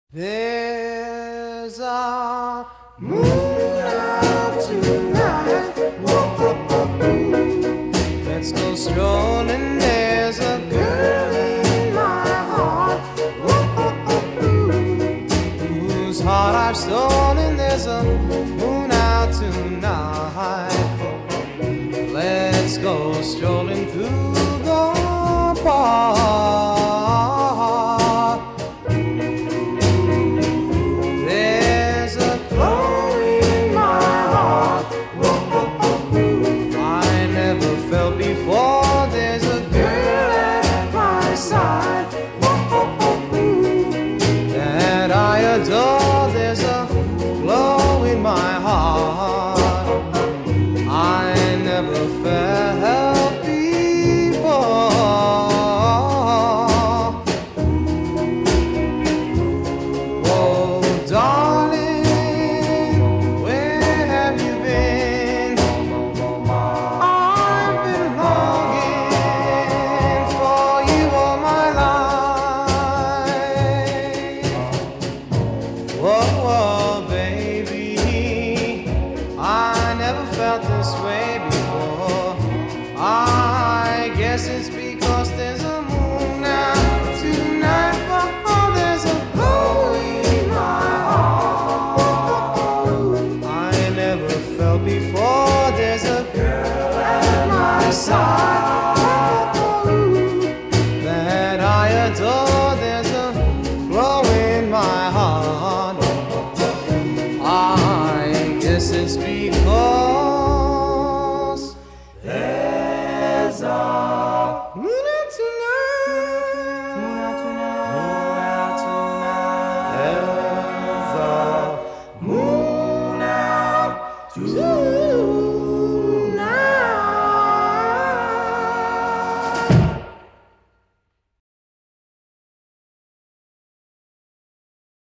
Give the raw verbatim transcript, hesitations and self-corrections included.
There's a moon out tonight. Whoa, let's go strolling. There's a girl in my heart. Whoa, whose heart I've stolen. There's a moon out tonight. Let's go strolling through the park. Before there's a girl at my side that I adore. There's a glow in my heart I never felt before. Oh, darling, where have you been? Whoa, whoa, baby, I never felt this way before. I guess it's because there's a moon out tonight. Oh, there's a glow in my heart I never felt before. There's a girl at my side that I adore. There's a glow in my heart. I guess it's because there's a moon out tonight. Moon out tonight. Moon out tonight. There's a moon out tonight.